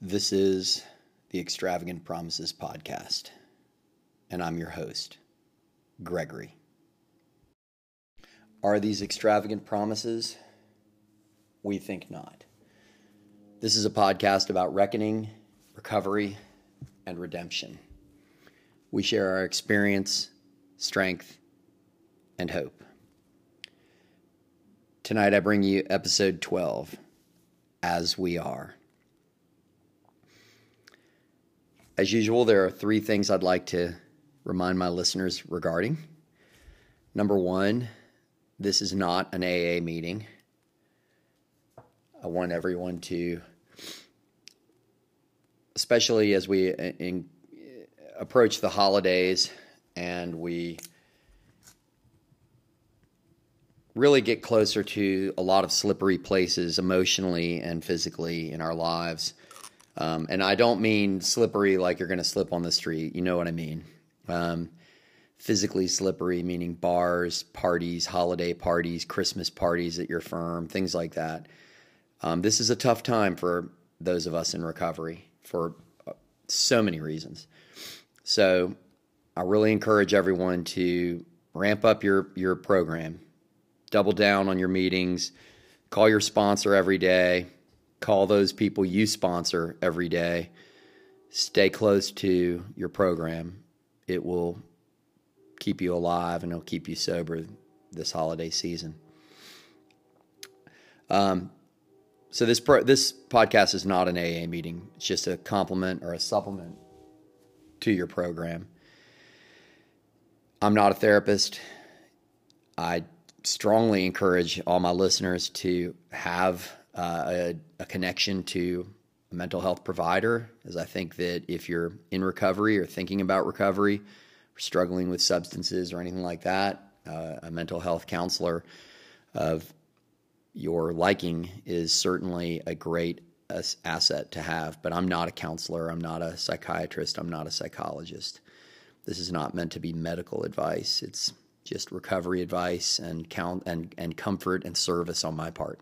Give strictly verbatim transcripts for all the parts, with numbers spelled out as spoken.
This is the Extravagant Promises podcast, and I'm your host, Gregory. Are these extravagant promises? We think not. This is a podcast about reckoning, recovery, and redemption. We share our experience, strength, and hope. Tonight I bring you episode twelve, As We Are. As usual, there are three things I'd like to remind my listeners regarding. Number one, this is not an A A meeting. I want everyone to, especially as we in, approach the holidays and we really get closer to a lot of slippery places emotionally and physically in our lives. Um, and I don't mean slippery like you're going to slip on the street. You know what I mean. Um, physically slippery, meaning bars, parties, holiday parties, Christmas parties at your firm, things like that. Um, this is a tough time for those of us in recovery for so many reasons. So I really encourage everyone to ramp up your, your program, double down on your meetings, call your sponsor every day. Call those people you sponsor every day. Stay close to your program. It will keep you alive and it'll keep you sober this holiday season. Um, so this pro- this podcast is not an A A meeting. It's just a complement or a supplement to your program. I'm not a therapist. I strongly encourage all my listeners to have Uh, a, a connection to a mental health provider, as I think that if you're in recovery or thinking about recovery or struggling with substances or anything like that, uh, a mental health counselor of your liking is certainly a great as- asset to have. But I'm not a counselor. I'm not a psychiatrist. I'm not a psychologist. This is not meant to be medical advice. It's just recovery advice and count and, and comfort and service on my part.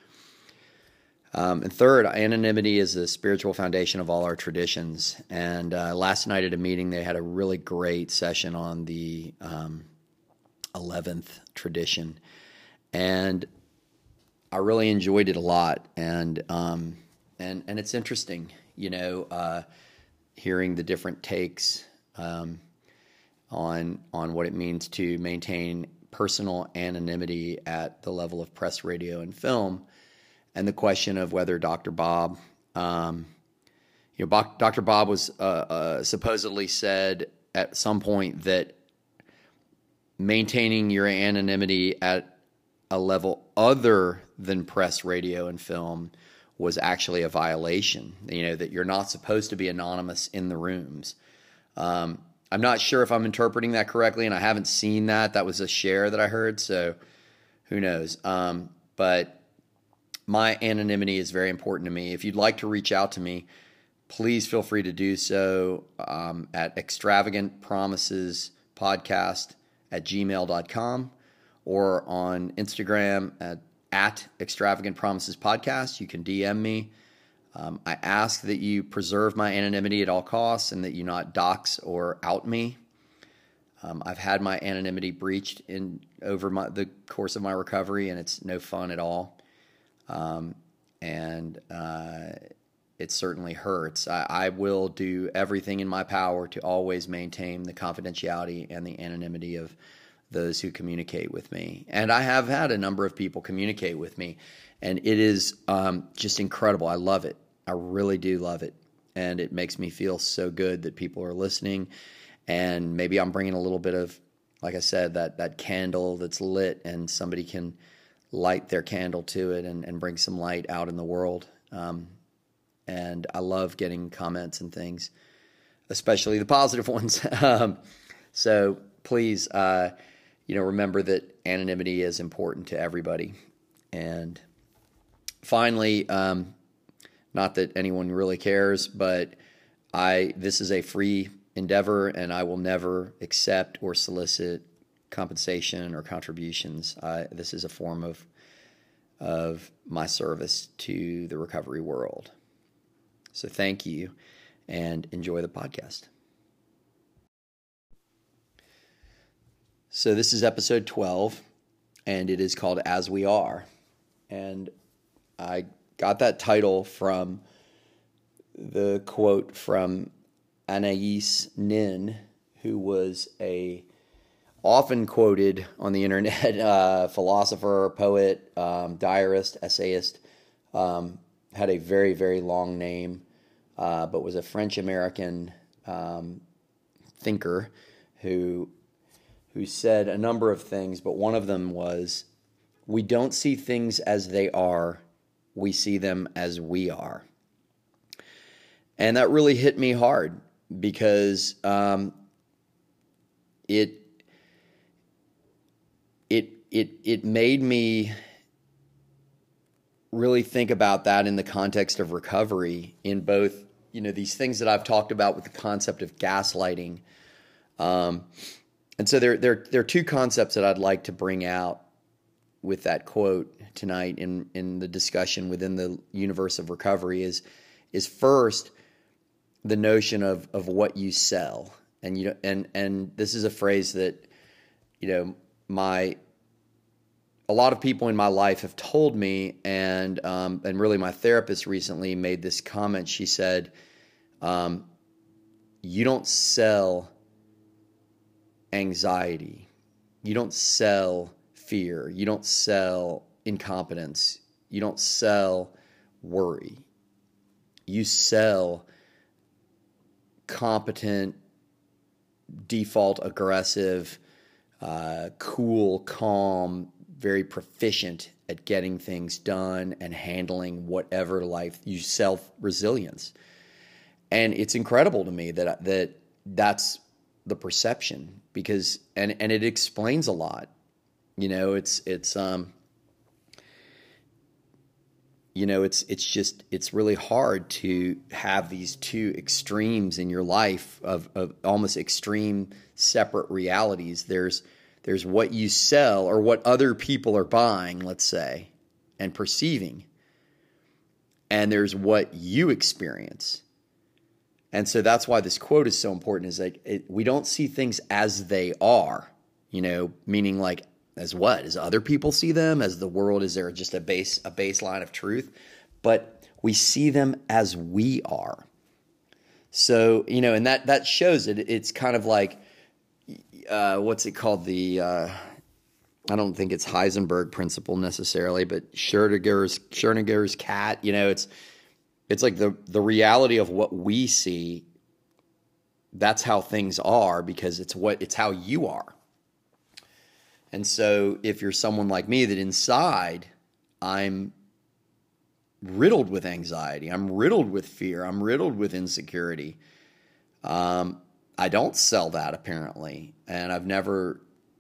Um, and third, anonymity is the spiritual foundation of all our traditions. And uh, last night at a meeting, they had a really great session on the um, eleventh tradition. And I really enjoyed it a lot. And um, and and it's interesting, you know, uh, hearing the different takes um, on on what it means to maintain personal anonymity at the level of press, radio, and film. And the question of whether Doctor Bob, um, you know, Doctor Bob was uh, uh, supposedly said at some point that maintaining your anonymity at a level other than press, radio, and film was actually a violation. You know, that you're not supposed to be anonymous in the rooms. Um, I'm not sure if I'm interpreting that correctly, and I haven't seen that. That was a share that I heard, so who knows? Um, but my anonymity is very important to me. If you'd like to reach out to me, please feel free to do so um, at extravagant promises podcast at gmail dot com or on Instagram at, at extravagant promises podcast. You can D M me. Um, I ask that you preserve my anonymity at all costs and that you not dox or out me. Um, I've had my anonymity breached in over my, the course of my recovery, and it's no fun at all. Um, and, uh, it certainly hurts. I, I will do everything in my power to always maintain the confidentiality and the anonymity of those who communicate with me. And I have had a number of people communicate with me, and it is, um, just incredible. I love it. I really do love it. And it makes me feel so good that people are listening, and maybe I'm bringing a little bit of, like I said, that, that candle that's lit and somebody can light their candle to it and, and bring some light out in the world. Um, and I love getting comments and things, especially the positive ones. um, so please, uh, you know, remember that anonymity is important to everybody. And finally, um, not that anyone really cares, but I, this is a free endeavor and I will never accept or solicit compensation or contributions. Uh, this is a form of of my service to the recovery world. So thank you, and enjoy the podcast. So this is episode twelve, and it is called As We Are. And I got that title from the quote from Anais Nin, who was a often quoted on the internet uh, philosopher, poet, um, diarist, essayist. Um, had a very, very long name, uh, but was a French-American um, thinker who who said a number of things, but one of them was, we don't see things as they are, we see them as we are. And that really hit me hard because um, it it it it made me really think about that in the context of recovery, in both, you know, these things that I've talked about with the concept of gaslighting. Um, and so there, there, there are two concepts that I'd like to bring out with that quote tonight in, in the discussion within the universe of recovery is, is first the notion of, of what you sell. And, you know, and, and this is a phrase that, you know, my, a lot of people in my life have told me, and um, and really my therapist recently made this comment. She said, um, you don't sell anxiety. You don't sell fear. You don't sell incompetence. You don't sell worry. You sell competent, default aggressive, uh, cool, calm, very proficient at getting things done and handling whatever life. You sell resilience. And it's incredible to me that that that's the perception, because and and it explains a lot. You know, it's it's um you know, it's it's just it's really hard to have these two extremes in your life of of almost extreme separate realities. There's There's what you sell, or what other people are buying, let's say, and perceiving. And there's what you experience. And so that's why this quote is so important, is like, it, we don't see things as they are, you know, meaning like, as what? As other people see them? As the world, is there just a base, a baseline of truth? But we see them as we are. So, you know, and that, that shows it. It's kind of like, Uh, what's it called? The uh, I don't think it's Heisenberg principle necessarily, but Schrödinger's Schrödinger's cat. You know, it's it's like the the reality of what we see. That's how things are, because it's what it's how you are. And so, if you're someone like me, that inside I'm riddled with anxiety, I'm riddled with fear, I'm riddled with insecurity. Um. I don't sell that, apparently, and I've never,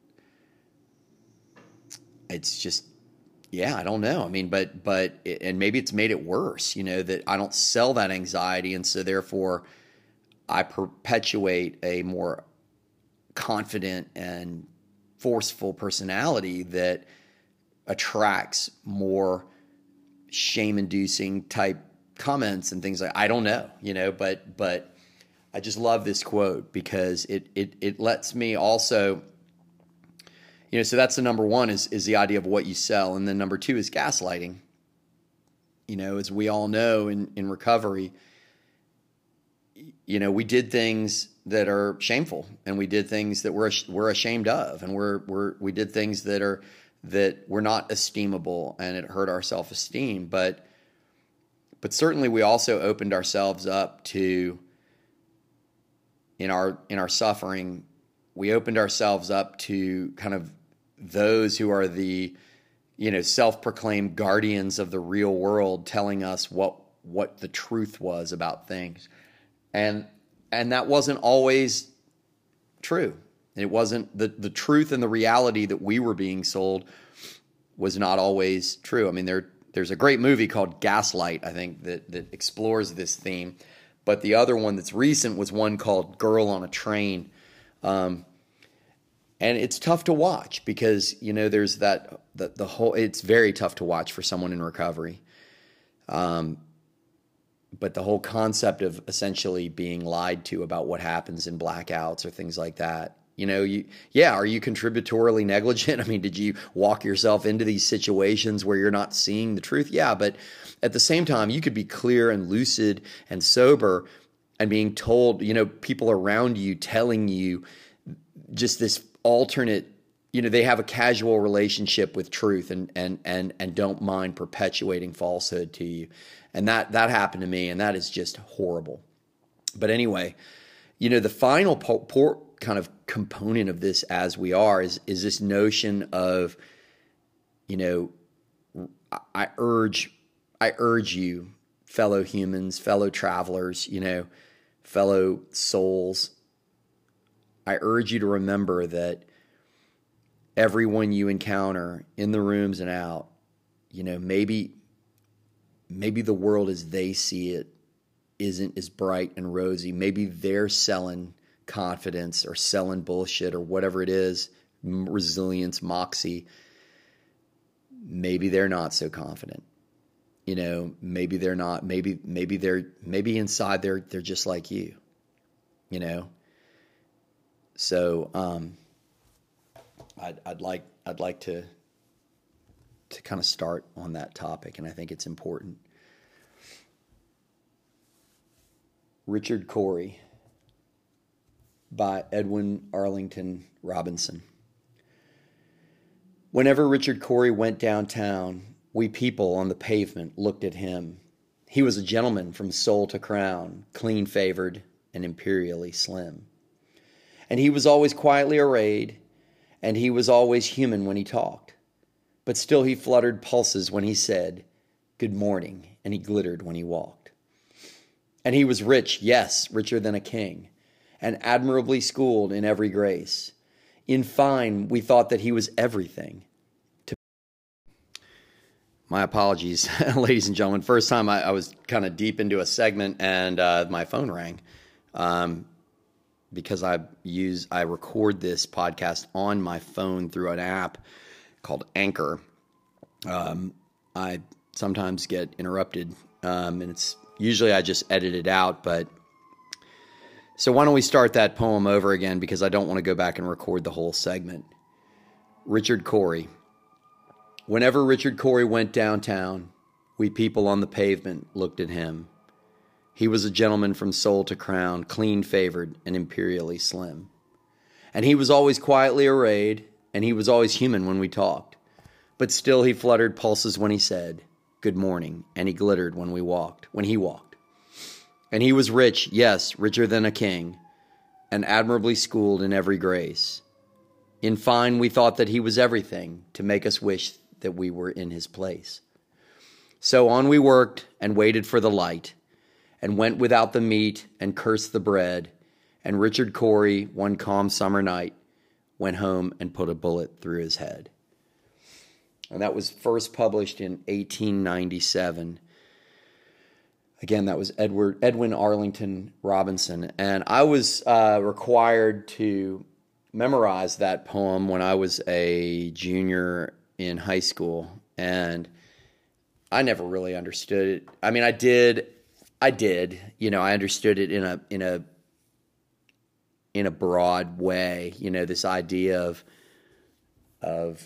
it's just, yeah, I don't know. I mean, but, but, it, and maybe it's made it worse, you know, that I don't sell that anxiety, and so therefore I perpetuate a more confident and forceful personality that attracts more shame-inducing type comments and things like, I don't know, you know, but, but, I just love this quote because it it it lets me also, you know, so that's the number one is is the idea of what you sell. And then number two is gaslighting. You know, as we all know in, in recovery, you know, we did things that are shameful, and we did things that we're we're ashamed of, and we're we're we did things that are that were not esteemable, and it hurt our self-esteem. But but certainly we also opened ourselves up to, in our in our suffering, we opened ourselves up to kind of those who are the, you know, self-proclaimed guardians of the real world, telling us what what the truth was about things. And and that wasn't always true. It wasn't the, the truth, and the reality that we were being sold was not always true. I mean, there there's a great movie called Gaslight, I think, that that explores this theme. But the other one that's recent was one called Girl on a Train. Um, and it's tough to watch because, you know, there's that, the, the whole, it's very tough to watch for someone in recovery. Um, but the whole concept of essentially being lied to about what happens in blackouts or things like that. You know, you, yeah, are you contributorily negligent? I mean, did you walk yourself into these situations where you're not seeing the truth? Yeah, but at the same time, you could be clear and lucid and sober and being told, you know, people around you telling you just this alternate, you know, they have a casual relationship with truth and and and and don't mind perpetuating falsehood to you. And that that happened to me, and that is just horrible. But anyway, you know, the final po- por- kind of component of this as we are is is this notion of, you know, I urge I urge you, fellow humans, fellow travelers, you know, fellow souls, I urge you to remember that everyone you encounter in the rooms and out, you know, maybe maybe the world as they see it isn't as bright and rosy. Maybe they're selling confidence or selling bullshit or whatever it is, resilience, moxie. Maybe they're not so confident. You know, maybe they're not, maybe, maybe they're, maybe inside they're, they're just like you, you know? So, um, I'd, I'd like, I'd like to, to kind of start on that topic. And I think it's important. Richard Cory by Edwin Arlington Robinson. Whenever Richard Cory went downtown, we people on the pavement looked at him. He was a gentleman from soul to crown, clean-favored and imperially slim. And he was always quietly arrayed, and he was always human when he talked. But still he fluttered pulses when he said, "Good morning," and he glittered when he walked. And he was rich, yes, richer than a king, and admirably schooled in every grace. In fine, we thought that he was everything. To My apologies, ladies and gentlemen. First time I, I was kind of deep into a segment and uh, my phone rang. Um, because I use, I record this podcast on my phone through an app called Anchor. Um, I sometimes get interrupted, um, and it's usually I just edit it out, but so why don't we start that poem over again, because I don't want to go back and record the whole segment. Richard Cory. Whenever Richard Cory went downtown, we people on the pavement looked at him. He was a gentleman from soul to crown, clean-favored and imperially slim. And he was always quietly arrayed, and he was always human when we talked. But still he fluttered pulses when he said, "Good morning," and he glittered when we walked, when he walked. And he was rich, yes, richer than a king, and admirably schooled in every grace. In fine, we thought that he was everything to make us wish that we were in his place. So on we worked and waited for the light, and went without the meat and cursed the bread, and Richard Cory, one calm summer night, went home and put a bullet through his head. And that was first published in eighteen ninety-seven. Again, that was Edward, Edwin Arlington Robinson. And I was uh, required to memorize that poem when I was a junior in high school. And I never really understood it. I mean, I did, I did, you know, I understood it in a, in a, in a broad way, you know, this idea of, of,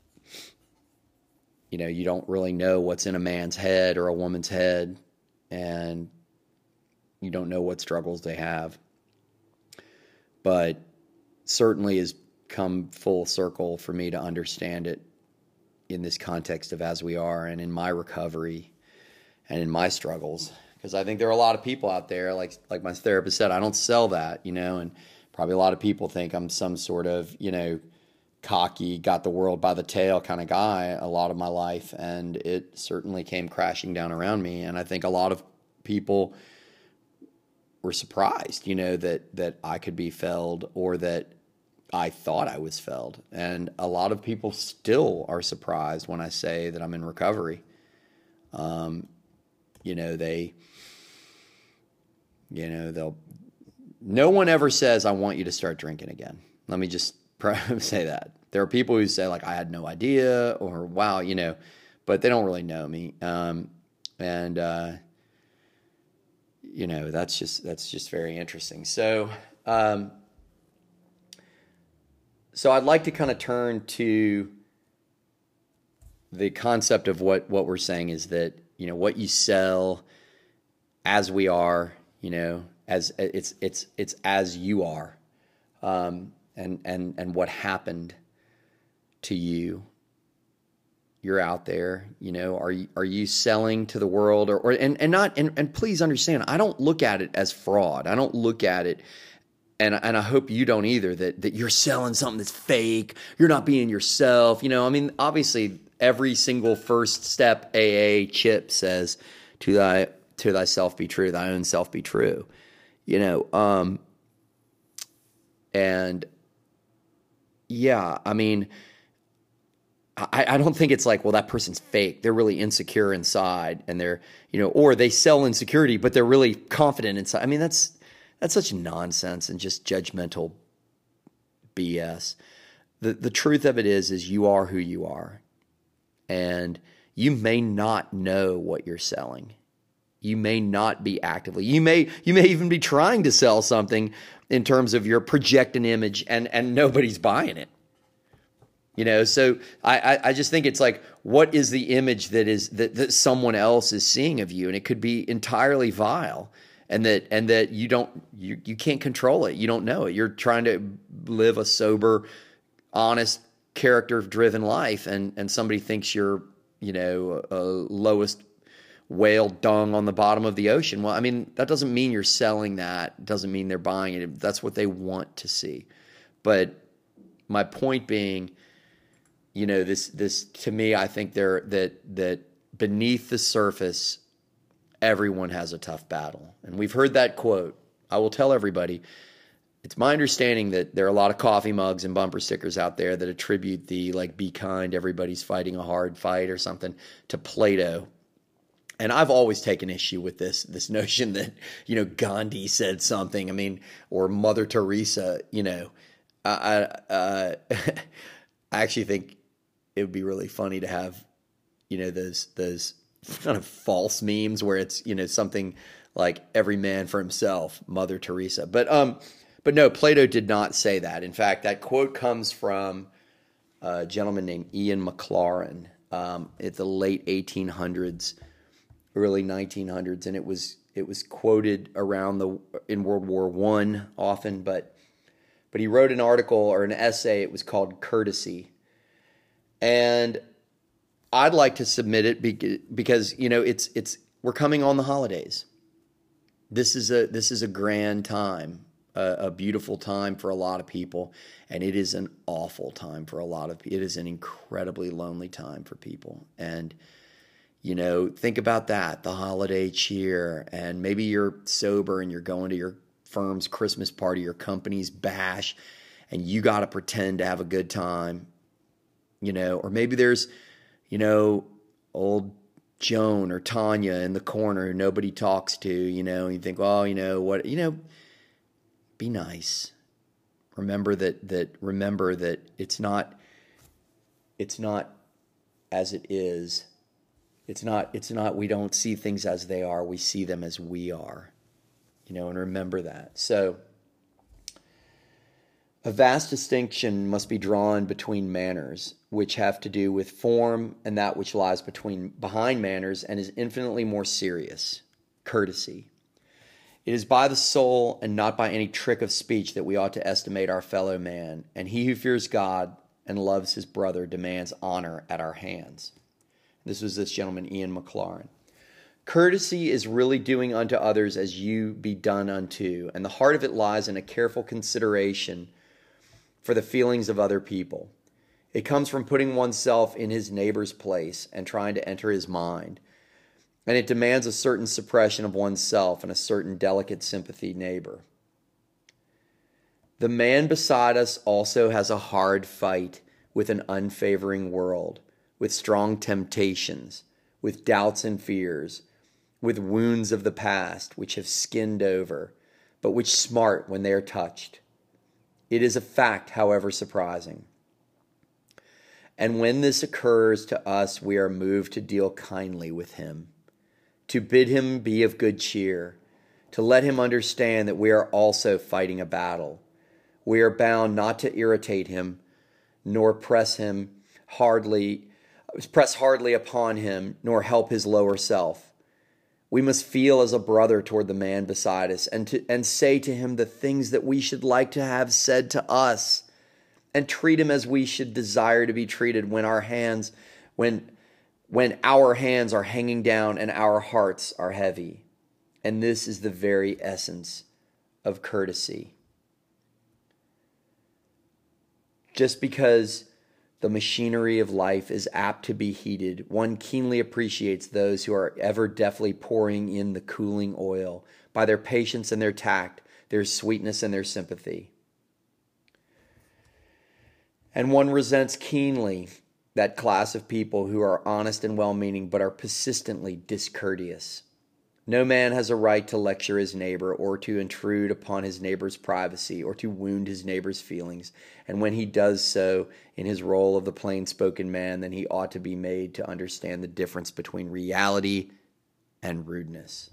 you know, you don't really know what's in a man's head or a woman's head, and you don't know what struggles they have. But certainly has come full circle for me to understand it in this context of as we are, and in my recovery and in my struggles. Because I think there are a lot of people out there, like like my therapist said, I don't sell that, you know, and probably a lot of people think I'm some sort of, you know, cocky, got the world by the tail kind of guy a lot of my life, and it certainly came crashing down around me. And I think a lot of people were surprised, you know, that that I could be felled, or that I thought I was felled. And a lot of people still are surprised when I say that I'm in recovery. Um, you know, they, you know, they'll, no one ever says, "I want you to start drinking again." Let me just say that. There are people who say, like, "I had no idea," or "Wow," you know, but they don't really know me. Um, and, uh, you know, that's just that's just very interesting. So, um, so I'd like to kind of turn to the concept of what what we're saying is that, you know, what you sell as we are, you know, as it's it's it's as you are, um, and and and what happened to you. You're out there, you know, are you, are you selling to the world or, or and, and not, and, and please understand, I don't look at it as fraud. I don't look at it, and, and I hope you don't either, that, that you're selling something that's fake. You're not being yourself. You know, I mean, obviously every single first step A A chip says to thy, to thyself be true, thy own self be true, you know, um, and yeah, I mean, I, I don't think it's like, well, that person's fake. They're really insecure inside, and they're, you know, or they sell insecurity, but they're really confident inside. I mean, that's that's such nonsense and just judgmental B S. The the truth of it is, is you are who you are, and you may not know what you're selling. You may not be actively. You may you may even be trying to sell something in terms of your project an image, and and nobody's buying it. You know, so I, I, I just think it's like, what is the image that is that, that someone else is seeing of you? And it could be entirely vile, and that and that you don't you, you can't control it. You don't know it. You're trying to live a sober, honest, character-driven life, and and somebody thinks you're, you know, a lowest whale dung on the bottom of the ocean. Well, I mean, that doesn't mean you're selling that. It doesn't mean they're buying it. That's what they want to see. But my point being, you know, this, this to me, I think there that that beneath the surface, everyone has a tough battle. And we've heard that quote. I will tell everybody, it's my understanding that there are a lot of coffee mugs and bumper stickers out there that attribute the, like, be kind, everybody's fighting a hard fight or something, to Plato. And I've always taken issue with this, this notion that, you know, Gandhi said something, I mean, or Mother Teresa, you know. I, I, uh, I actually think it would be really funny to have, you know, those those kind of false memes where it's, you know, something like every man for himself, Mother Teresa. But um, but no, Plato did not say that. In fact, that quote comes from a gentleman named Ian Maclaren um, at the late eighteen hundreds, early nineteen hundreds, and it was it was quoted around the in World War One often. But but he wrote an article or an essay. It was called Courtesy. And I'd like to submit it because, you know, it's it's we're coming on the holidays. This is a this is a grand time, a, a beautiful time for a lot of people, and it is an awful time for a lot of people. It is an incredibly lonely time for people. And, you know, think about that, the holiday cheer, and maybe you're sober and you're going to your firm's Christmas party, your company's bash, and you got to pretend to have a good time. You know, or maybe there's, you know, old Joan or Tanya in the corner who nobody talks to, you know, and you think, well, you know, what, you know, be nice. Remember that, that, remember that it's not, it's not as it is. It's not, it's not, we don't see things as they are. We see them as we are, you know, and remember that. So, a vast distinction must be drawn between manners, which have to do with form, and that which lies between behind manners and is infinitely more serious, courtesy. It is by the soul and not by any trick of speech that we ought to estimate our fellow man, and he who fears God and loves his brother demands honor at our hands. This was this gentleman, Ian Maclaren. Courtesy is really doing unto others as you be done unto, and the heart of it lies in a careful consideration for the feelings of other people. It comes from putting oneself in his neighbor's place and trying to enter his mind. And it demands a certain suppression of oneself and a certain delicate sympathy neighbor. The man beside us also has a hard fight with an unfavoring world, with strong temptations, with doubts and fears, with wounds of the past which have skinned over, but which smart when they are touched. It is a fact, however surprising. And when this occurs to us, we are moved to deal kindly with him, to bid him be of good cheer, to let him understand that we are also fighting a battle. We are bound not to irritate him, nor press him hardly, press hardly upon him, nor help his lower self. We must feel as a brother toward the man beside us, and to and say to him the things that we should like to have said to us, and treat him as we should desire to be treated when our hands, when when our hands are hanging down and our hearts are heavy. And this is the very essence of courtesy. Just because the machinery of life is apt to be heated, one keenly appreciates those who are ever deftly pouring in the cooling oil by their patience and their tact, their sweetness and their sympathy. And one resents keenly that class of people who are honest and well-meaning but are persistently discourteous. No man has a right to lecture his neighbor or to intrude upon his neighbor's privacy or to wound his neighbor's feelings. And when he does so in his role of the plain-spoken man, then he ought to be made to understand the difference between reality and rudeness.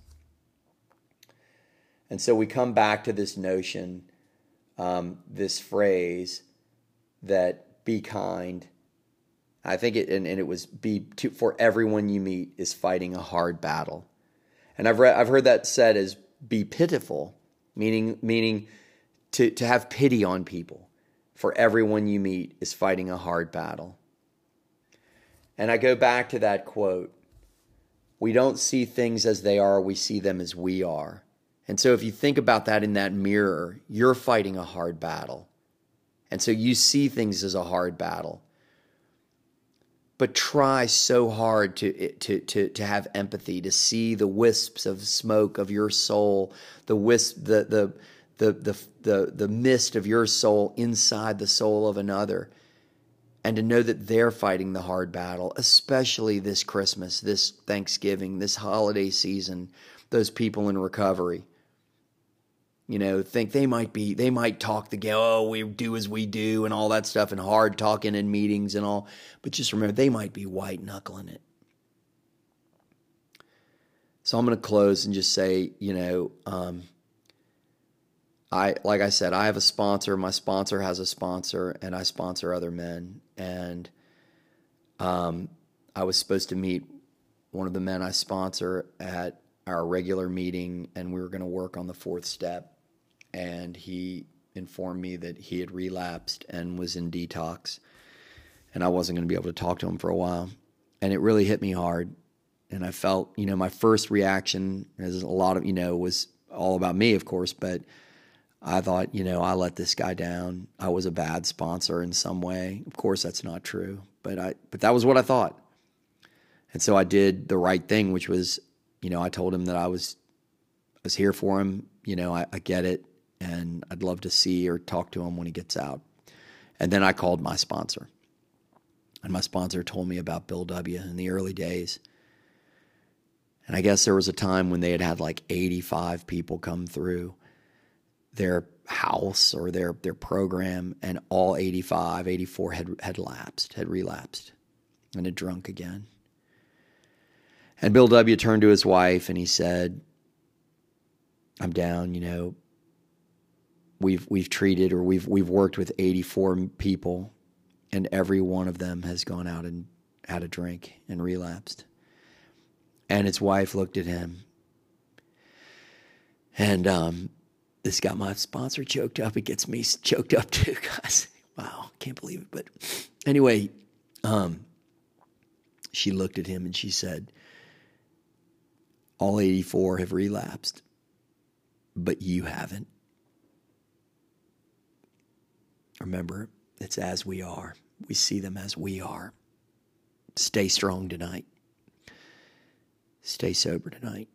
And so we come back to this notion, um, this phrase that be kind. I think it, and, and it was be to, for everyone you meet is fighting a hard battle. And I've read, I've heard that said as be pitiful, meaning meaning to, to have pity on people. For everyone you meet is fighting a hard battle. And I go back to that quote. We don't see things as they are, we see them as we are. And so if you think about that in that mirror, you're fighting a hard battle. And so you see things as a hard battle. But try so hard to, to, to, to have empathy, to see the wisps of smoke of your soul, the wisp, the, the, the, the, the, the mist of your soul inside the soul of another, and to know that they're fighting the hard battle, especially this Christmas, this Thanksgiving, this holiday season, those people in recovery. You know, think they might be, they might talk the game, oh, we do as we do and all that stuff and hard talking in meetings and all. But just remember, they might be white knuckling it. So I'm going to close and just say, you know, um, I, like I said, I have a sponsor. My sponsor has a sponsor, and I sponsor other men. And um, I was supposed to meet one of the men I sponsor at our regular meeting, and we were going to work on the fourth step. And he informed me that he had relapsed and was in detox, and I wasn't going to be able to talk to him for a while. And it really hit me hard. And I felt, you know, my first reaction, as a lot of, you know, was all about me, of course, but I thought, you know, I let this guy down. I was a bad sponsor in some way. Of course, that's not true, but I, but that was what I thought. And so I did the right thing, which was, you know, I told him that I was, was here for him. You know, I, I get it. And I'd love to see or talk to him when he gets out. And then I called my sponsor. And my sponsor told me about Bill W. in the early days. And I guess there was a time when they had had like eighty-five people come through their house or their, their program, and all eighty-five, eighty-four had, had lapsed, had relapsed, and had drunk again. And Bill W. turned to his wife and he said, I'm down, you know, We've we've treated or we've we've worked with eighty-four people, and every one of them has gone out and had a drink and relapsed. And his wife looked at him, and um, this got my sponsor choked up. It gets me choked up too, guys. Wow, can't believe it. But anyway, um, she looked at him and she said, "All eighty-four have relapsed, but you haven't. Remember, it's as we are. We see them as we are. Stay strong tonight. Stay sober tonight."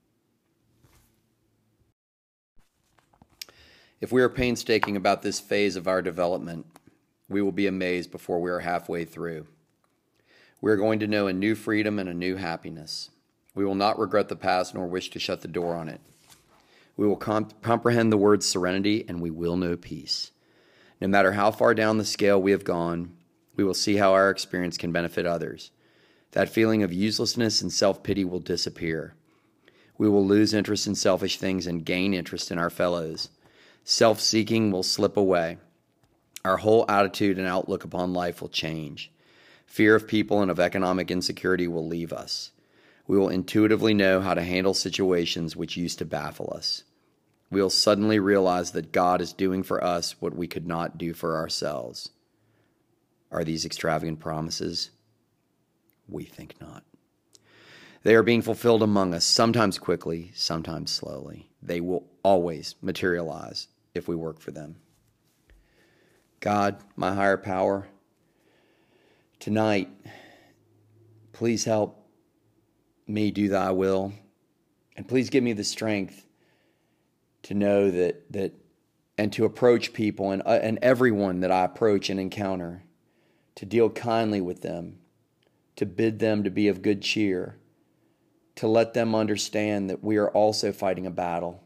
If we are painstaking about this phase of our development, we will be amazed before we are halfway through. We are going to know a new freedom and a new happiness. We will not regret the past nor wish to shut the door on it. We will comp- comprehend the word serenity, and we will know peace. No matter how far down the scale we have gone, we will see how our experience can benefit others. That feeling of uselessness and self-pity will disappear. We will lose interest in selfish things and gain interest in our fellows. Self-seeking will slip away. Our whole attitude and outlook upon life will change. Fear of people and of economic insecurity will leave us. We will intuitively know how to handle situations which used to baffle us. We will suddenly realize that God is doing for us what we could not do for ourselves. Are these extravagant promises? We think not. They are being fulfilled among us, sometimes quickly, sometimes slowly. They will always materialize if we work for them. God, my higher power, tonight, please help me do thy will, and please give me the strength to know that, that and to approach people and, uh, and everyone that I approach and encounter, to deal kindly with them, to bid them to be of good cheer, to let them understand that we are also fighting a battle,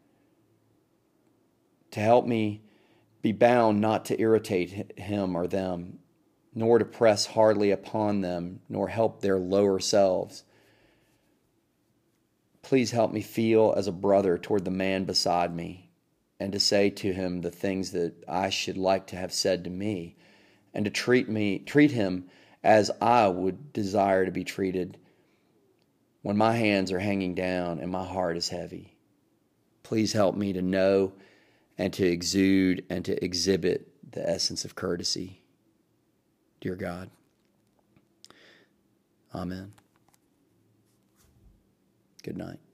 to help me be bound not to irritate him or them, nor to press hardly upon them, nor help their lower selves. Please help me feel as a brother toward the man beside me, and to say to him the things that I should like to have said to me, and to treat me, treat him as I would desire to be treated when my hands are hanging down and my heart is heavy. Please help me to know and to exude and to exhibit the essence of courtesy. Dear God. Amen. Good night.